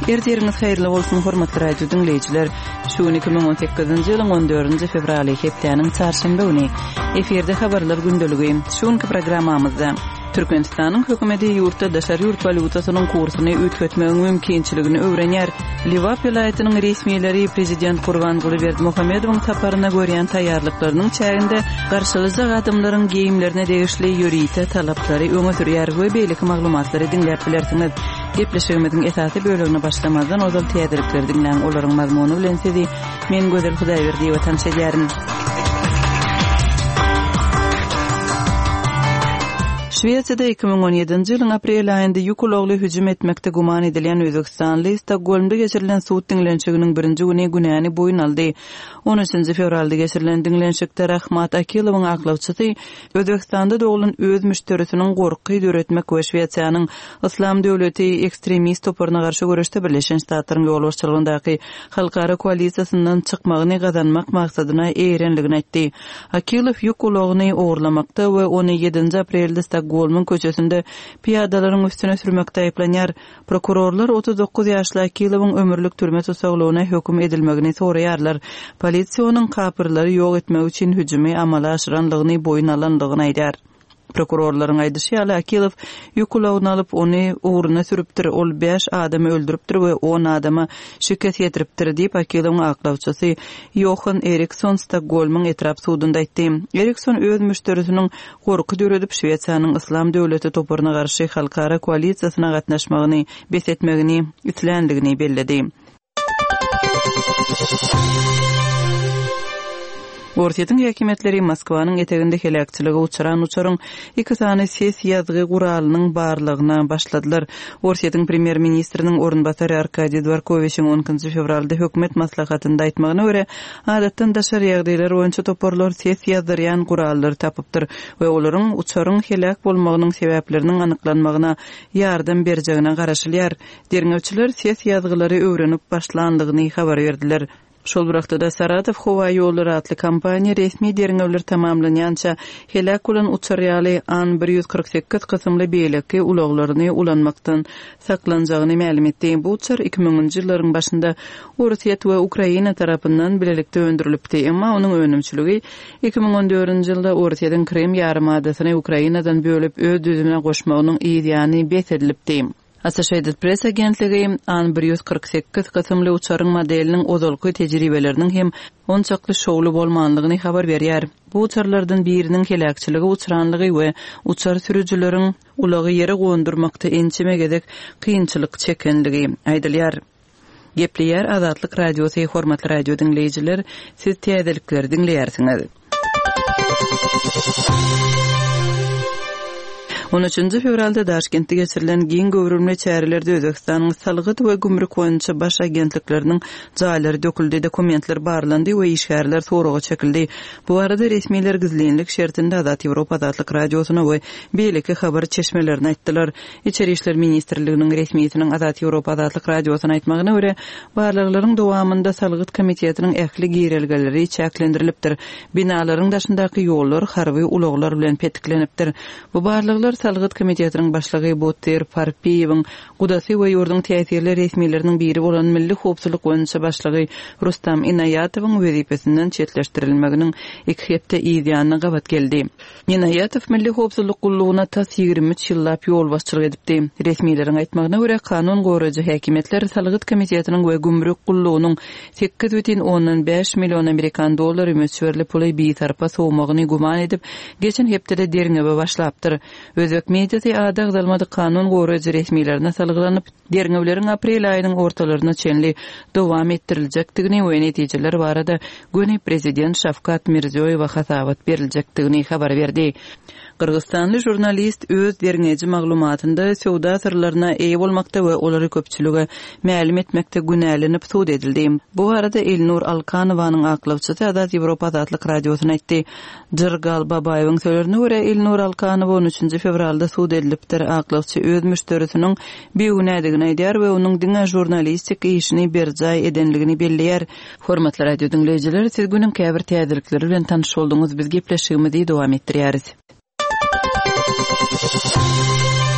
Erdiriniz hayırlı bolsun hormatly radio dinleyijiler. Şu 2018-nji ýylyň 14-nji fevraly hepdeniň çarşamba güni eferde habarlar gündöligi. Şuňky programmamyzda Türkmenistanyň hökümeti ýurtda daşary ýurt valutasynyň kursyny ötgetmegi mümkinçiligini öwrenýär. Liwap vilayatynyň resmiýetleri prezident Gurbanguly Berdimuhammedowyň taparyna görýän taýýarlyklarynyň çäginde garşylyjak adamlaryň geyimlerine degişli ýörite talaplary öňe sürýär we beýleki maglumatlary dinläp bilersiňiz. Gepleşigimiziň esasy bölümine başlamazdan ozal täzelikleri dinläň olaryň mazmuny bilen sizi men Gözel Hudaýberdi we tanşedýärim. Şweýçede 2017-nji ýylyň aprel aýynda ýukulagly hüjüm etmekde guman edilen Özbekistanly Stokgolmda geçirilen suwut diňlenşiginiň birinji güni günäni boyun aldy. 13-nji fevralda geçirilen diňlenşikde Rahmat Akilowyň aklawçysy Özbekistanda dogulun öz müşterisiniň gorky döretmek we Şweýçanyň Islam döwleti ekstremist toparyna garşy görüşde Birleşen Ştatlaryň ýol başçylygyndaky halkara koalisiýasyndan çykmagyny gazanmak maksadyna erenligini aýtdy. Akilow ýukulagyny ogurlamakda we 17-nji aprelde Golmun köçesinde piyadalaryň üstüne sürmekde aýplanýar. Prokurorlar 39 ýaşly Akilowyň ömürlük türme tutsagylygyna höküm edilmegini soraýarlar. Polisiýa onuň kapyrlary ýok etmek üçin hüjümi amala aşyranlygyny boyun alanlygyny aýdar. Prokurorlaryň aýdysy Akilow ýukulagyny alyp ony uğruna sürüpdir. Ol 5 adamy öldüripdir we 10 adama şüket ýetiripdir diýip Akilowyň aklawçysy Johan Eriksson Stokgolmyň etrap suwdunda aýtdy. Eriksson öz müşterisiniň gorky döredip Şweýçanyň Islam döwleti toparyna garşy halkara koalisiýasyna gatnaşmagyny besetmegini islendigini belledi. Ortiýetiň häkimetleri Moskwanyň eteginde helakçylygy uçuran uçaryň 2 sany ses ýazgy guralynyň barlygyna başladylar. Ortiýetiň premier ministriniň ornbasary Arkadiy Dvorkoviçiň 10-njy fevralda hökümet maslahatynda aýtmagyna görä, adatdan daşary ýagdaýlar boýunça toparlar ses ýazdyrýan gurallary tapypdyr we olaryň uçaryň helak bolmagynyň sebäpleriniň anyklanmagyna ýardam berjegine garaşylýar. Derňewçiler ses ýazgylary öwrenip başlandygyny habar berdiler. Şol wagtda Saratow howa ýollary atly kampaniýa resmi derňewler tamamlanýança helak bolan uçar ýaly An-148 kysymly beýleki ulaglaryny ulanmakdan saklanjagyny ma'lum etdi. Bu uçar 2000-nji ýyllaryň başynda Russiýa we Ukraina tarapyndan bilelikde öndürilipdi, emma onuň önümçiligi 2014-nji ýylda Russiýadan Krim ýarymadasyny Ukrainadan bölüp öz düzüne goşmagynyň ýa-ni besedilipdi. Associated Press agentligi An-148 kysymly uçaryň modeliniň ozalky tejribeleriniň hem onçakly şowly bolmanlygyny habar berýär. Bu uçarlardan biriniň helakçylygy uçuranlygy we uçar sürüjüleriň ulagy ýere gondurmakda ençemegedek kynçylyk çekenligi aýdylýar. Gepleýär Azatlyk radiosy hormatly radio dinleyijiler, siz täzelikleri dinleýärsiňiz. 13-nji fevralda Daşkentde geçirilen giň göwrülme çärelerde Özbekistanyň salgyt we gümrük boýunça baş agentlikleriniň jaýlary döküldi, dokumentler barlandy we işgärler soraga çekildi. Bu arada resmiýetler gizlenlik şertinde Azat Ýewropa Azatlyk radiosyna we beýleki habar çeşmelerini aýtdylar. İçeri işler ministrliginiň resmiýetiniň Azat Ýewropa Azatlyk radiosyna aýtmagyna görä, barlyklaryň dowamında salgyt komitetining ähli giýrelgeleri çäklendirilipdir. Binalaryň daşyndaky ýollar harby ulaglar bilen petiklenipdir. Bu barlyklar salgyt komitetining başlygy Botir Parpiýewiň gudasy we ýurdun täsirli resmiýetleriniň biri bolan Milli Howpsuzlyk boýunça başlygy Rustam Inaýatowyň wezipesinden çetleşdirilmeginiň iki hepde ýa-ni gabat geldi. Inaýatow Milli Howpsuzlyk gullugyna tas 23 ýyllap ýol başçylyk edipdi. Resmiýetleriň aýtmagyna görä, kanun goraýjy häkimetler salgyt komitetining we gümrük gullugynyň 8,5 million Amerikan dollary möçberli puly bir tarapa sowmagyny guman edip, geçen hepde derňebe başlapdyr. Özbek mediasy ada gydalmady kanun goraýjy resmiýetlerine salgylanyp, derňewleriň aprel aýynyň ortalaryna çenli dowam etdiriljakdygyny we netijeler barada göni prezident Şavkat Mirziýoýew hasawat beriljekdigini habar berdi. Kırgızstanly jurnalist öz derňeji maglumatynda sowda sırlaryna eýe bolmakda we olary köpçülüge ma'lum etmekde günälenip suwd edildi. Bu arada Elnur Alkanowanyň aklawçysy Azat Ýewropa Azatlyk radiosyna aýtdy. Jyrgal Babaýewiň sözlerine görä Elnur Alkanow 13-nji fevralda suwd edilipdir. Aklawçy öz müşterisiniň beýünädigini aýdýar we onuň diňe jurnalistik işini berjay edenligini belleýär. Hormatly radio dinleyijiler, siz günüň käbir täzelikleri bilen tanyş bolduňyz. Biz gepleşigimizi dowam etdirýäris.